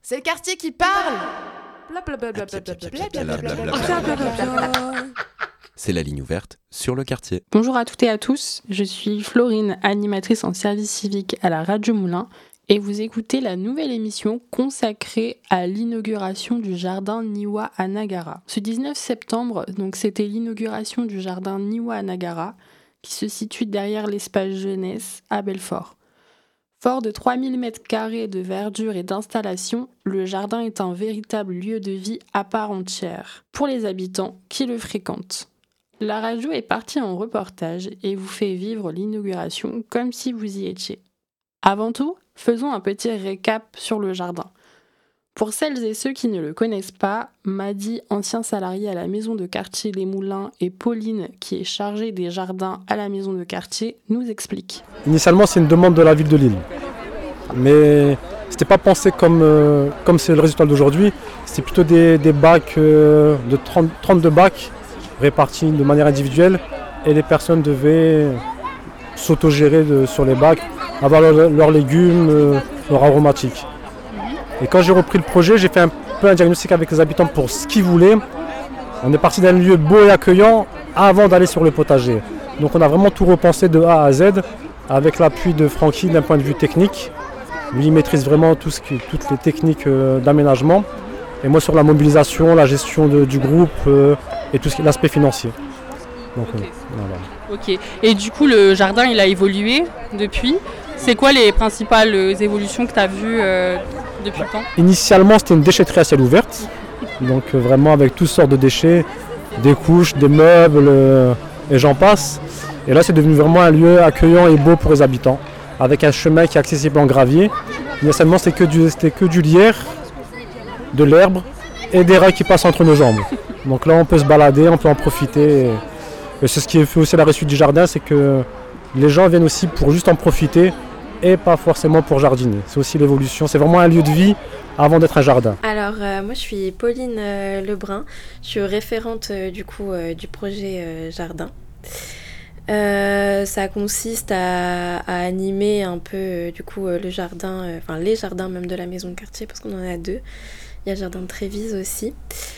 C'est le quartier qui parle. C'est la ligne ouverte sur le quartier. Bonjour à toutes et à tous, je suis Florine, animatrice en service civique à la Radio Moulin, et vous écoutez la nouvelle émission consacrée à l'inauguration du jardin Niwa à Nagara. Ce 19 septembre, donc, c'était l'inauguration du jardin Niwa à Nagara, qui se situe derrière l'espace jeunesse à Belfort. Fort de 3000 m² de verdure et d'installation, le jardin est un véritable lieu de vie à part entière pour les habitants qui le fréquentent. La radio est partie en reportage et vous fait vivre l'inauguration comme si vous y étiez. Avant tout, faisons un petit récap sur le jardin. Pour celles et ceux qui ne le connaissent pas, Madi, ancien salarié à la maison de quartier Les Moulins, et Pauline, qui est chargée des jardins à la maison de quartier, nous expliquent. Initialement, c'est une demande de la ville de Lille. Mais c'était pas pensé comme c'est le résultat d'aujourd'hui. C'était plutôt des bacs de 32 bacs répartis de manière individuelle. Et les personnes devaient s'autogérer sur les bacs, avoir leurs légumes, leurs aromatiques. Et quand j'ai repris le projet, j'ai fait un peu un diagnostic avec les habitants pour ce qu'ils voulaient. On est parti d'un lieu beau et accueillant avant d'aller sur le potager. Donc on a vraiment tout repensé de A à Z avec l'appui de Francky d'un point de vue technique. Lui, il maîtrise vraiment toutes les techniques d'aménagement. Et moi sur la mobilisation, la gestion du groupe et tout l'aspect financier. Donc, voilà. Ok. Et du coup, le jardin, il a évolué depuis. C'est quoi les principales évolutions que tu as vues depuis le temps ? Initialement, c'était une déchetterie à ciel ouvert. Donc vraiment avec toutes sortes de déchets, des couches, des meubles et j'en passe. Et là, c'est devenu vraiment un lieu accueillant et beau pour les habitants, avec un chemin qui est accessible en gravier. Initialement, c'était que du lierre, de l'herbe et des rails qui passent entre nos jambes. Donc là, on peut se balader, on peut en profiter. Et c'est ce qui fait aussi la réussite du jardin, c'est que les gens viennent aussi pour juste en profiter et pas forcément pour jardiner. C'est aussi l'évolution, c'est vraiment un lieu de vie avant d'être un jardin. Alors moi je suis Pauline Lebrun, je suis référente du projet jardin. Ça consiste à animer un peu le jardin, les jardins même de la maison de quartier parce qu'on en a deux. Il y a le jardin de Trévise aussi.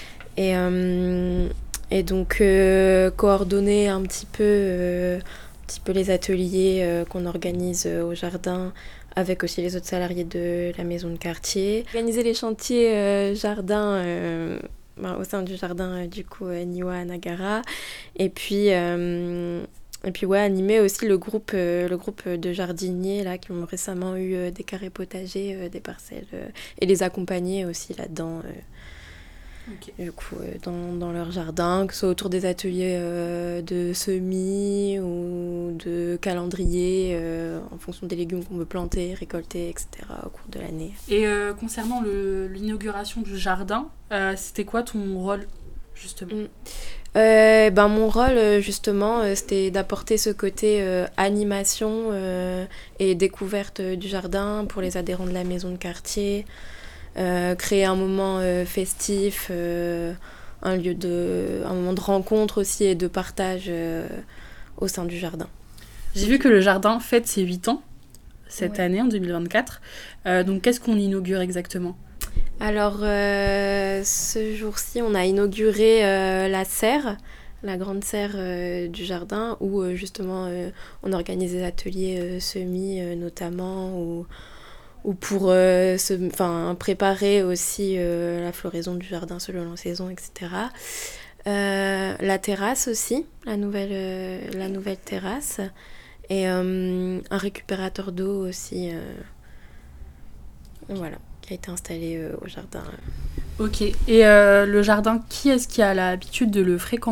Et donc coordonner un petit peu les ateliers qu'on organise au jardin avec aussi les autres salariés de la maison de quartier. Organiser les chantiers jardin au sein du jardin Niwa à Nagara. Et puis animer aussi le groupe de jardiniers là, qui ont récemment eu des carrés potagers, des parcelles, et les accompagner aussi là-dedans. Okay. Dans leur jardin, que ce soit autour des ateliers de semis ou de calendrier en fonction des légumes qu'on veut planter, récolter, etc. au cours de l'année. Et concernant l'inauguration du jardin, c'était quoi ton rôle justement ? Mon rôle justement c'était d'apporter ce côté animation et découverte du jardin pour les adhérents de la maison de quartier. Créer un moment festif, un moment de rencontre aussi et de partage au sein du jardin. J'ai vu que le jardin fête ses 8 ans cette année, en 2024. Donc qu'est-ce qu'on inaugure exactement ? Alors ce jour-ci, on a inauguré la serre, la grande serre du jardin, où justement on organise des ateliers semis notamment, ou pour préparer aussi la floraison du jardin selon la saison, etc. La terrasse aussi, la nouvelle terrasse, et un récupérateur d'eau aussi, voilà, qui a été installé au jardin. Ok, et le jardin, qui est-ce qui a l'habitude de le fréquenter ?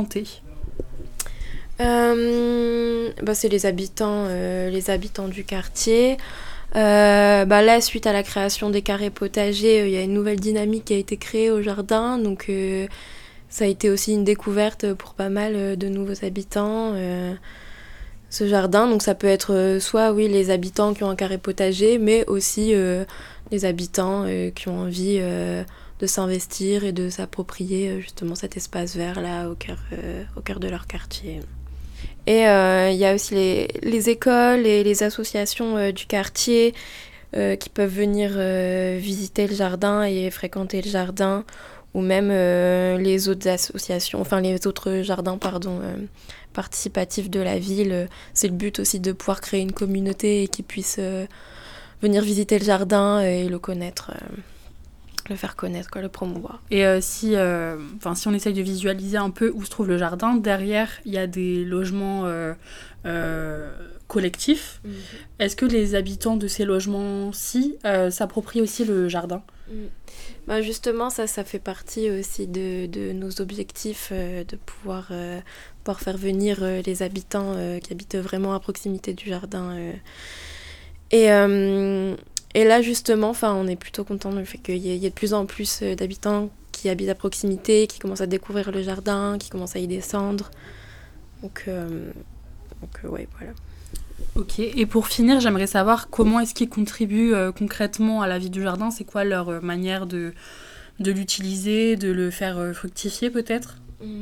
C'est les habitants du quartier. Là, suite à la création des carrés potagers, il y a une nouvelle dynamique qui a été créée au jardin, donc ça a été aussi une découverte pour pas mal de nouveaux habitants, ce jardin. Donc ça peut être soit les habitants qui ont un carré potager, mais aussi les habitants qui ont envie de s'investir et de s'approprier justement cet espace vert là au cœur de leur quartier. Et il y a aussi les écoles et les associations du quartier qui peuvent venir visiter le jardin et fréquenter le jardin, ou même les autres associations, enfin les autres jardins, participatifs de la ville. C'est le but aussi de pouvoir créer une communauté et qu'ils puissent venir visiter le jardin et le connaître. Le faire connaître, le promouvoir. Et si on essaye de visualiser un peu où se trouve le jardin, derrière, il y a des logements collectifs. Est-ce que les habitants de ces logements-ci s'approprient aussi le jardin ? Justement, ça fait partie aussi de nos objectifs, de pouvoir faire venir les habitants qui habitent vraiment à proximité du jardin. Et là, justement, on est plutôt content du fait qu'il y ait de plus en plus d'habitants qui habitent à proximité, qui commencent à découvrir le jardin, qui commencent à y descendre. Donc ouais, voilà. Ok, et pour finir, j'aimerais savoir comment est-ce qu'ils contribuent concrètement à la vie du jardin. C'est quoi leur manière de l'utiliser, de le faire fructifier peut-être ?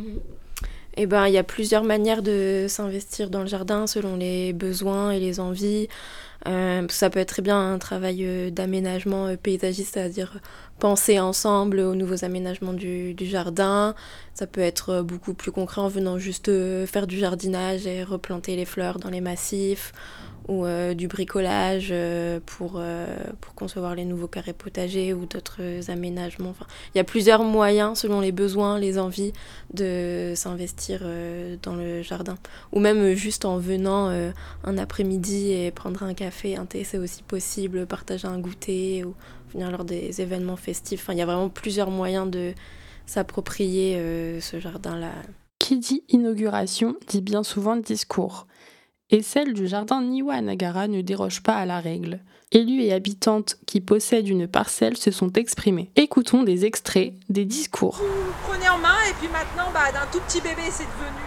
Eh ben, il y a plusieurs manières de s'investir dans le jardin selon les besoins et les envies. Ça peut être très bien un travail d'aménagement paysagiste, c'est-à-dire penser ensemble aux nouveaux aménagements du jardin. Ça peut être beaucoup plus concret en venant juste faire du jardinage et replanter les fleurs dans les massifs, ou du bricolage pour concevoir les nouveaux carrés potagers ou d'autres aménagements. Il y a plusieurs moyens selon les besoins, les envies de s'investir dans le jardin. Ou même juste en venant un après-midi et prendre un café, un thé, c'est aussi possible, partager un goûter ou venir lors des événements festifs. Il y a vraiment plusieurs moyens de s'approprier ce jardin-là. Qui dit inauguration dit bien souvent discours. Et celle du jardin Niwa à Nagara ne déroge pas à la règle. Élus et habitantes qui possèdent une parcelle se sont exprimés. Écoutons des extraits des discours. Vous prenez en main et puis maintenant, d'un tout petit bébé, c'est devenu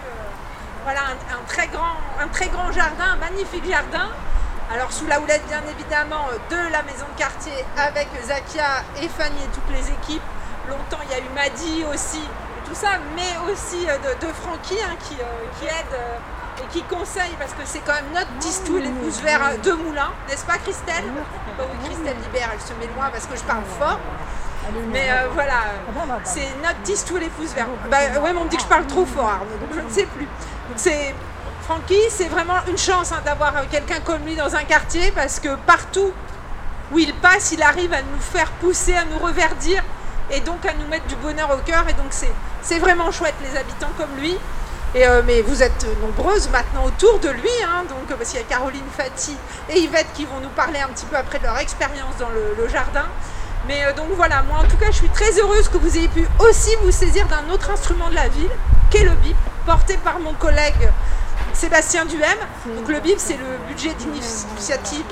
un très grand jardin, un magnifique jardin. Alors sous la houlette bien évidemment de la maison de quartier avec Zakia et Fanny et toutes les équipes. Longtemps il y a eu Madi aussi, et tout ça, mais aussi de Francky qui aide et qui conseille, parce que c'est quand même notre tistou et les pouces verts de Moulins, n'est-ce pas Christelle ? Oui, Christelle Libert, elle se met loin parce que je parle fort. Mais c'est notre tistou et les pouces verts. Ouais, mais on me dit que je parle trop fort, Arnaud, donc je ne sais plus. Francky, c'est vraiment une chance d'avoir quelqu'un comme lui dans un quartier, parce que partout où il passe, il arrive à nous faire pousser, à nous reverdir, et donc à nous mettre du bonheur au cœur. Et donc c'est vraiment chouette, les habitants comme lui. Mais vous êtes nombreuses maintenant autour de lui, donc, parce qu'il y a Caroline, Fatih et Yvette qui vont nous parler un petit peu après de leur expérience dans le jardin. Mais donc voilà, moi en tout cas je suis très heureuse que vous ayez pu aussi vous saisir d'un autre instrument de la ville, qu'est le BIP, porté par mon collègue Sébastien Duhem. Donc le BIP, c'est le budget d'initiative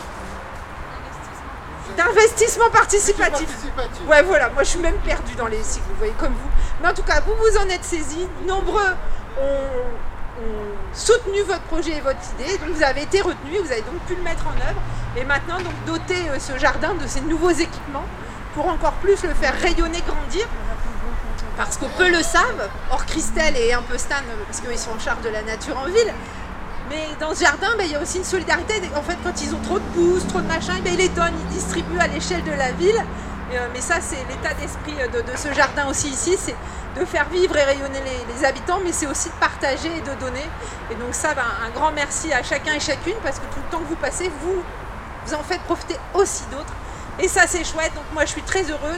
d'investissement participatif. Ouais, voilà, moi je suis même perdue dans les cycles, vous voyez, comme vous. Mais en tout cas, vous vous en êtes saisis, nombreux ont soutenu votre projet et votre idée, donc vous avez été retenus, vous avez donc pu le mettre en œuvre, et maintenant donc doter ce jardin de ces nouveaux équipements pour encore plus le faire rayonner, grandir, parce que peu le savent, hors Christelle et un peu Stan, parce qu'ils sont en charge de la nature en ville. Mais dans ce jardin, il y a aussi une solidarité. En fait, quand ils ont trop de pousses, trop de machins, ils les donnent, ils distribuent à l'échelle de la ville. Mais ça, c'est l'état d'esprit de ce jardin aussi ici, c'est de faire vivre et rayonner les habitants, mais c'est aussi de partager et de donner. Et donc ça, un grand merci à chacun et chacune, parce que tout le temps que vous passez, vous en faites profiter aussi d'autres. Et ça, c'est chouette. Donc moi, je suis très heureuse.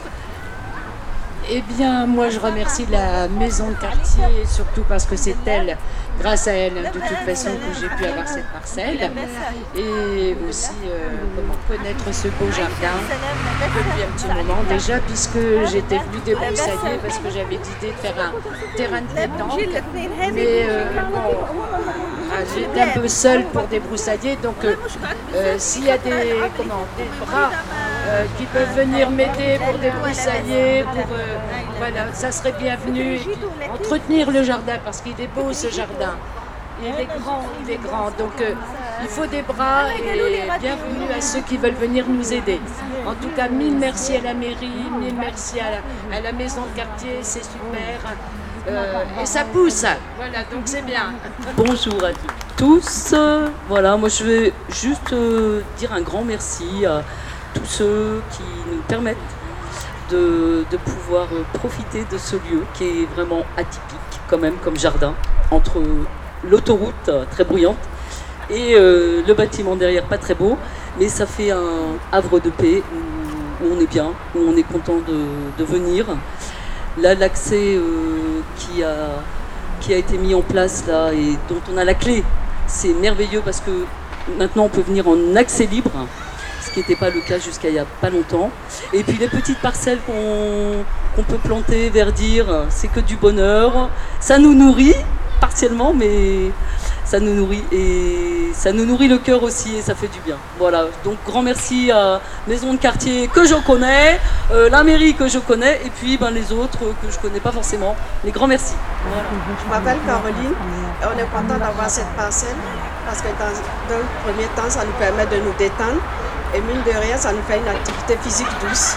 Eh bien, moi, je remercie la maison de quartier, surtout parce que c'est elle, grâce à elle, de toute façon, que j'ai pu avoir cette parcelle. Et aussi, connaître ce beau jardin depuis un petit moment déjà, puisque j'étais venue débroussailler, parce que j'avais l'idée de faire un terrain de pétanque. Mais j'étais un peu seule pour débroussailler, donc s'il y a des bras qui peuvent venir m'aider pour débroussailler, voilà, ça serait bienvenu. Entretenir le jardin, parce qu'il est beau ce jardin. Il est grand, donc il faut des bras, et bienvenue à ceux qui veulent venir nous aider. En tout cas, mille merci à la mairie, mille merci à la maison de quartier, c'est super. Et ça pousse, voilà, donc c'est bien. Bonjour à tous. Voilà, moi je vais juste dire un grand merci tous ceux qui nous permettent de pouvoir profiter de ce lieu qui est vraiment atypique quand même comme jardin, entre l'autoroute très bruyante et le bâtiment derrière pas très beau, mais ça fait un havre de paix où on est bien, où on est content de venir. Là, l'accès qui a été mis en place là et dont on a la clé, c'est merveilleux parce que maintenant on peut venir en accès libre, ce qui n'était pas le cas jusqu'à il n'y a pas longtemps. Et puis les petites parcelles qu'on peut planter, verdir, c'est que du bonheur. Ça nous nourrit partiellement, mais ça nous nourrit et ça nous nourrit le cœur aussi et ça fait du bien. Voilà, donc grand merci à Maison de Quartier que je connais, la mairie que je connais et puis les autres que je connais pas forcément. Les grands merci. Voilà. Je m'appelle Caroline et on est content d'avoir cette parcelle parce que dans le premier temps, ça nous permet de nous détendre et mine de rien, ça nous fait une activité physique douce.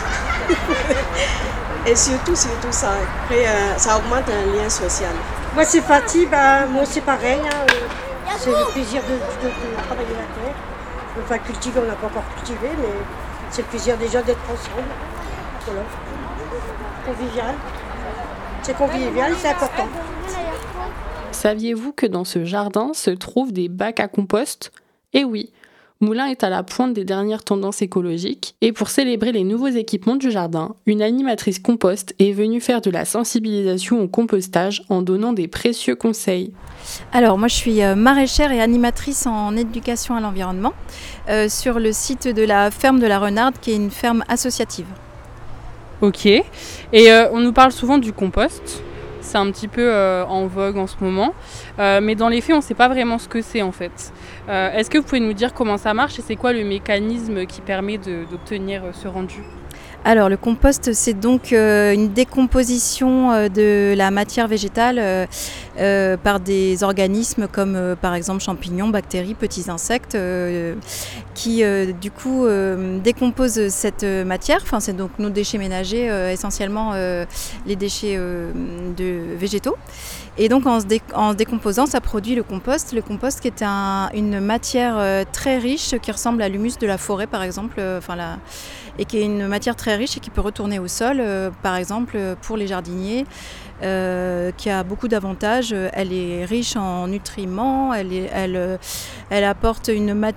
Et surtout, ça augmente un lien social. Moi c'est Fatih, moi c'est pareil, c'est le plaisir de travailler la terre. Enfin cultiver, on n'a pas encore cultivé, mais c'est le plaisir déjà d'être ensemble. Voilà. Convivial. C'est convivial, c'est important. Saviez-vous que dans ce jardin se trouvent des bacs à compost ? Eh oui, Moulins est à la pointe des dernières tendances écologiques et pour célébrer les nouveaux équipements du jardin, une animatrice compost est venue faire de la sensibilisation au compostage en donnant des précieux conseils. Alors moi je suis maraîchère et animatrice en éducation à l'environnement sur le site de la ferme de la Renarde qui est une ferme associative. Ok, et on nous parle souvent du compost. C'est un petit peu en vogue en ce moment, mais dans les faits, on ne sait pas vraiment ce que c'est en fait. Est-ce que vous pouvez nous dire comment ça marche et c'est quoi le mécanisme qui permet d'obtenir ce rendu ? Alors le compost, c'est donc une décomposition de la matière végétale par des organismes comme par exemple champignons, bactéries, petits insectes qui du coup décomposent cette matière. Enfin, c'est donc nos déchets ménagers, essentiellement les déchets végétaux. Et donc en se décomposant, ça produit le compost. Le compost qui est une matière très riche qui ressemble à l'humus de la forêt par exemple, et qui est une matière très riche et qui peut retourner au sol, par exemple pour les jardiniers, qui a beaucoup d'avantages. Elle est riche en nutriments, elle apporte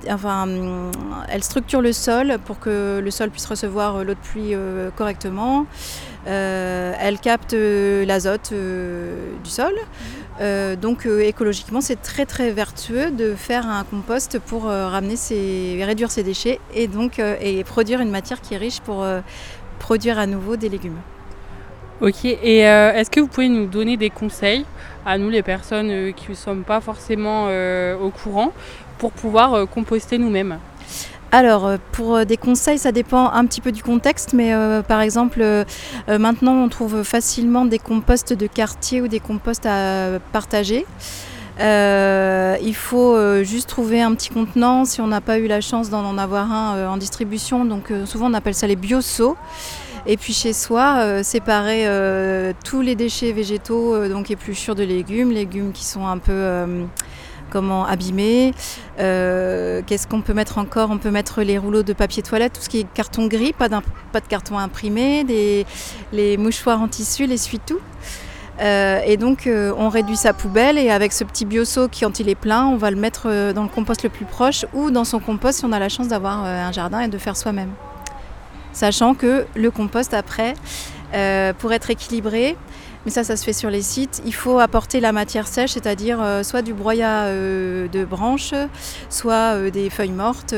elle structure le sol pour que le sol puisse recevoir l'eau de pluie correctement. Elle capte l'azote du sol. Donc écologiquement, c'est très très vertueux de faire un compost pour réduire ses déchets et donc et produire une matière qui est riche pour produire à nouveau des légumes. Ok, et est-ce que vous pouvez nous donner des conseils à nous les personnes qui ne sommes pas forcément au courant pour pouvoir composter nous-mêmes ? Alors, pour des conseils, ça dépend un petit peu du contexte, mais par exemple, maintenant on trouve facilement des composts de quartier ou des composts à partager. Il faut juste trouver un petit contenant si on n'a pas eu la chance d'en avoir un en distribution. Donc souvent on appelle ça les bioseaux. Et puis chez soi, séparer tous les déchets végétaux, donc épluchures de légumes qui sont un peu abîmés. Qu'est-ce qu'on peut mettre encore ? On peut mettre les rouleaux de papier toilette, tout ce qui est carton gris, pas de carton imprimé, les mouchoirs en tissu, l'essuie-tout. Et donc on réduit sa poubelle et avec ce petit bioseau qui, quand il est plein, on va le mettre dans le compost le plus proche ou dans son compost si on a la chance d'avoir un jardin et de faire soi-même. Sachant que le compost après, pour être équilibré, mais ça se fait sur les sites, il faut apporter la matière sèche, c'est-à-dire soit du broyat de branches, soit des feuilles mortes,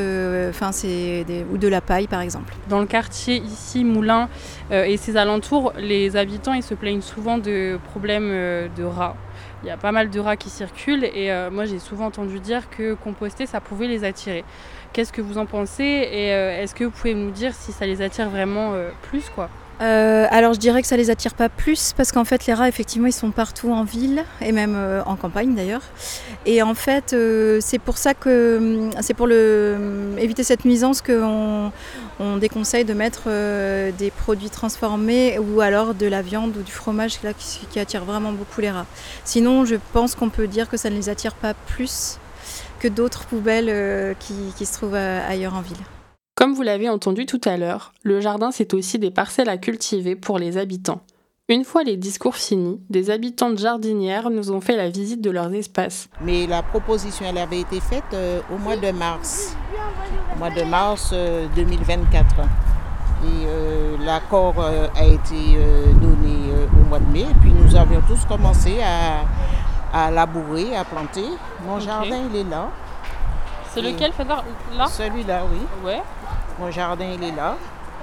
ou de la paille par exemple. Dans le quartier ici, Moulins et ses alentours, les habitants ils se plaignent souvent de problèmes de rats. Il y a pas mal de rats qui circulent et moi j'ai souvent entendu dire que composter ça pouvait les attirer. Qu'est-ce que vous en pensez et est-ce que vous pouvez nous dire si ça les attire vraiment plus quoi ? Alors je dirais que ça les attire pas plus parce qu'en fait les rats effectivement ils sont partout en ville et même en campagne d'ailleurs et en fait c'est pour ça que c'est pour éviter cette nuisance qu'on déconseille de mettre des produits transformés ou alors de la viande ou du fromage là, qui attire vraiment beaucoup les rats. Sinon je pense qu'on peut dire que ça ne les attire pas plus que d'autres poubelles qui se trouvent ailleurs en ville. Comme vous l'avez entendu tout à l'heure, le jardin c'est aussi des parcelles à cultiver pour les habitants. Une fois les discours finis, des habitantes jardinières nous ont fait la visite de leurs espaces. Mais la proposition elle avait été faite au mois de mars. Au mois de mars 2024. Et l'accord a été donné au mois de mai. Et puis nous avions tous commencé à labourer, à planter. Mon jardin il est là. C'est lequel, Fedor? Là? Celui-là, oui. Ouais. Mon jardin il est là.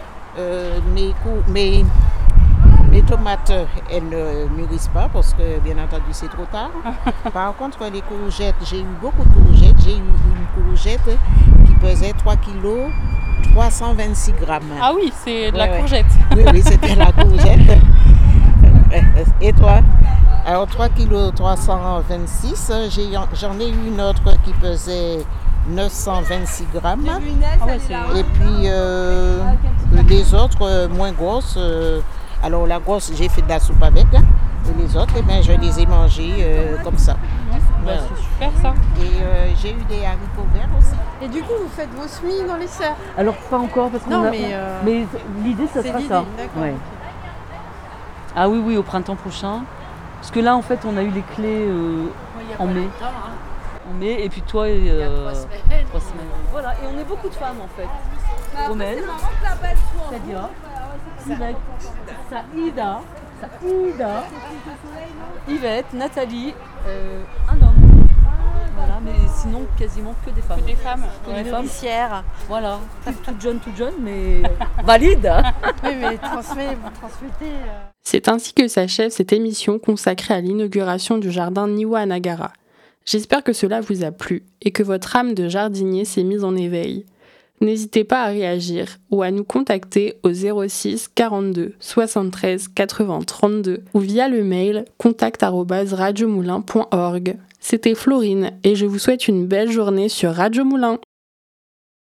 Mes tomates, elles ne mûrissent pas parce que, bien entendu, c'est trop tard. Par contre, les courgettes, j'ai eu beaucoup de courgettes. J'ai eu une courgette qui pesait 3 kg, 326 grammes. Ah oui, c'est de la courgette. Oui, c'était la courgette. Et toi? Alors, 3 kg, 326. J'en ai eu une autre qui pesait 926 grammes. Et puis, les autres, moins grosses. Alors la grosse, j'ai fait de la soupe avec, et les autres, je les ai mangées comme ça. Voilà. C'est super ça. Et j'ai eu des haricots verts aussi. Et du coup, vous faites vos semis dans les serres? Alors pas encore, parce qu'on mais l'idée, ça sera ça. Ouais. Ah oui, au printemps prochain. Parce que là, en fait, on a eu les clés en mai. En mai, et puis toi, il y a 3 semaines. Voilà, et on est beaucoup de femmes en fait. Romaine, Sadia, Saïda, Yvette, Nathalie, un homme. Voilà, mais sinon quasiment que des femmes. Que des femmes. Que des femmes. Voilà, toute jeune, mais valide. Oui, mais vous transmettez. C'est ainsi que s'achève cette émission consacrée à l'inauguration du jardin Niwa à Nagara. J'espère que cela vous a plu et que votre âme de jardinier s'est mise en éveil. N'hésitez pas à réagir ou à nous contacter au 06 42 73 80 32 ou via le mail contact@radiomoulin.org. C'était Florine et je vous souhaite une belle journée sur Radio Moulin.